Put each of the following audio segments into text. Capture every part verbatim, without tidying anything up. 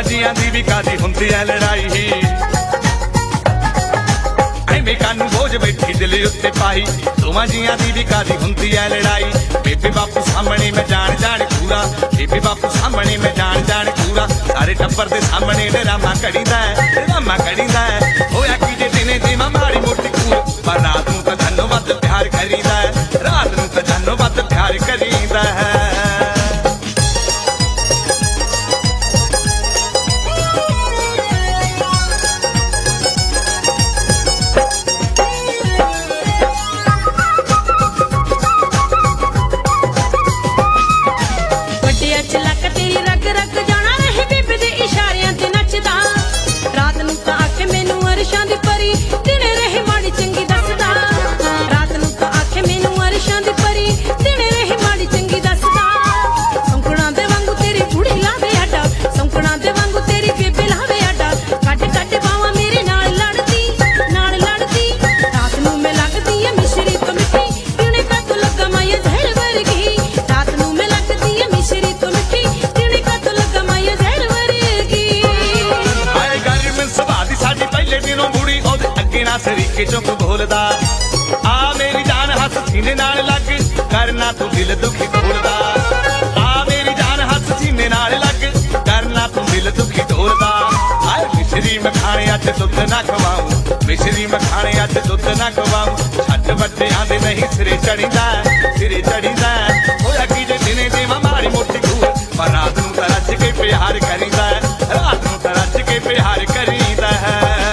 जियां दी भी कादी हुंदी है लड़ाई एवें कानू बोझ बैठी दिल उत्ते पाई दोवां जियां दी भी कादी हुंदी है लड़ाई बेबे बापू सामने मैं जान जान पूरा बेबे बापू सामने मैं जान जान पूरा सारे टब्बर दे सामने ड्रामा करीदा है ड्रामा करीदा है होया की जे दिने दी माड़ी मोटी कूर पर रात नूं तां जानो वध प्यार करीदा है रात नूं तां जानो वध प्यार करीदा है सरीके चुक बोलदा आ मेरी जान हस सीने नाल लग करना तू दिल दुखी ढोलदा आ मेरी जान हस सीने नाल लग करना तू दिल दुखी ढोलदा आए मिश्री मखाने अज दुध ना खवाऊं मिश्री मखाने अज दुध ना खवाऊं छट बच्चेआं दे नहीं सिरे चढ़ीदा सिरे चढ़ीदा होया की जे दिने दे माड़ी मोटी कूर पर रात नूं तां रज के प्यार करीदा रात नूं तां रज के प्यार करीदा है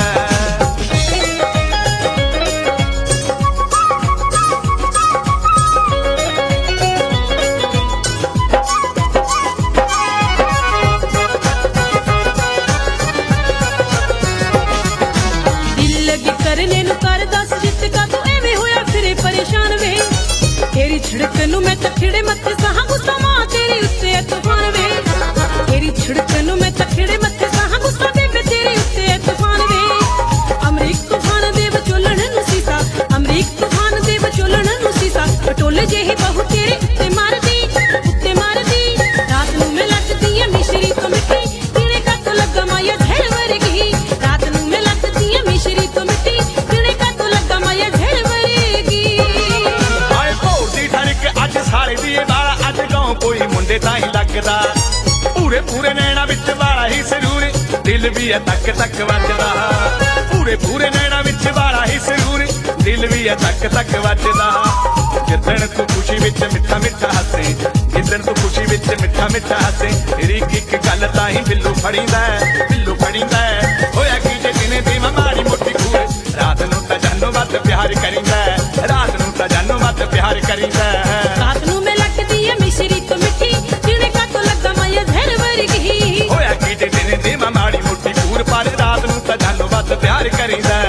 छिड़कन मैं तखड़े मत्थे सहा गुस्सा मां तेरी उत्ते तूफान वे तेरी छिड़कन मैं तखड़े मत्थे सहा गुस्सा बेबे तेरी उत्ते तूफान वे अमरीक तूफान दे विचोलण नु सीसा अमरीक तूफान दे विचोलण नु सीसा पटोले जेही बहु तेरे उत्ते मारदी उत्ते मारदी रात नू मैं लगदी है मिश्री तो मिट्टी दिने का तो लगा माया झेल वर्गी रात नू मैं लगदी है मिश्री तो मिट्टी दिने का तो लगा माया झेल वर्गी अज सारे दिए वाला अज गांव कोई मुंडे ताई लगदा पूरे पूरे नैना विच वाला ही जरूर दिल भी है तक तक वजदा पूरे पूरे नैना विच वाला ही जरूर दिल भी है तक तक वजदा जिदन तू खुशी विच मिठा मिठा हसे जिदन तू खुशी विच मिठा मिठा हसे तेरी एक गल ताई बिल्लू फड़ींदा बिल्लू फड़ींदा होया की जे दिने दी माड़ी मोटी कूर रात नूं तां जानो वध प्यार करींदा रात नूं तां जानो वध प्यार करींदा रात नूं मैं लगदी है मिश्री तो मिट्टी दिने का तो लगा माया झेल वर्गी होया की जे दिने दी माड़ी मोटी कूर पर रात नूं तां जानो वध प्यार करींदा